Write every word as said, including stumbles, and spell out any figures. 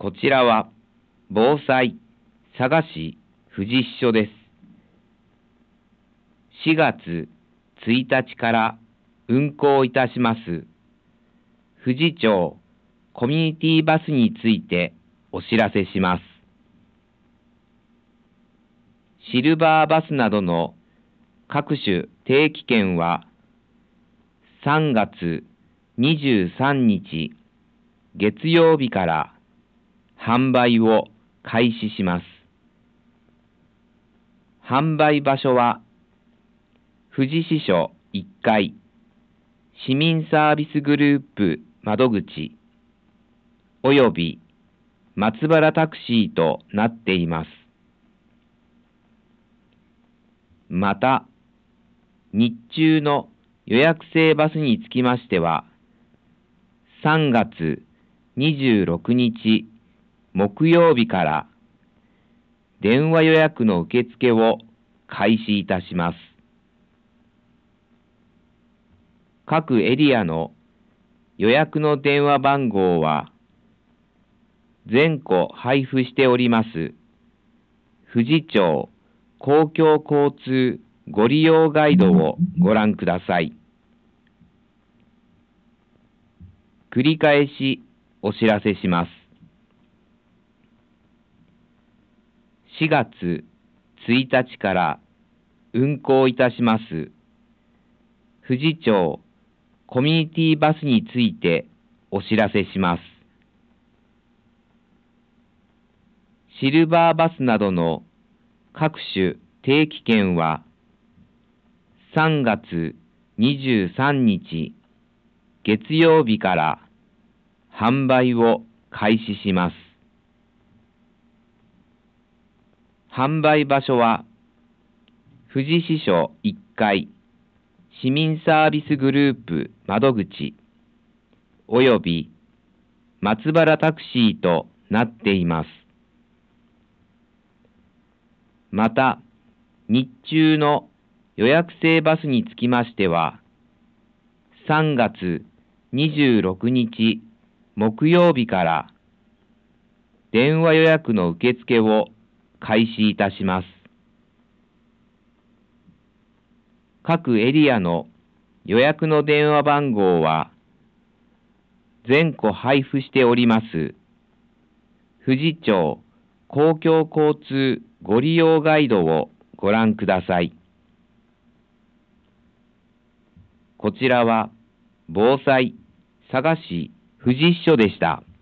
こちらは防災佐賀市富士支所です。しがつついたちから運行いたします富士町コミュニティバスについてお知らせします。シルバーバスなどの各種定期券はさんがつにじゅうさんにち月曜日から販売を開始します。販売場所は富士支所いっかい市民サービスグループ窓口および松原タクシーとなっています。また、日中の予約制バスにつきましては、さんがつにじゅうろくにち木曜日から電話予約の受付を開始いたします。各エリアの予約の電話番号は、全個配布しております富士町公共交通ご利用ガイドをご覧ください。繰り返しお知らせします。しがつついたちから運行いたします富士町コミュニティバスについてお知らせします。シルバーバスなどの各種定期券はさんがつにじゅうさんにち月曜日から販売を開始します。販売場所は富士支所いっかい市民サービスグループ窓口および松原タクシーとなっています。また、日中の予約制バスにつきましては、さんがつにじゅうろくにち木曜日から電話予約の受付を開始いたします。各エリアの予約の電話番号は、全個配布しております富士町公共交通ご利用ガイドをご覧ください。こちらは防災佐賀市富士支所でした。